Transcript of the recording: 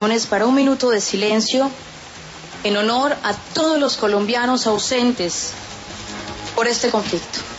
Para un minuto de silencio en honor a todos los colombianos ausentes por este conflicto.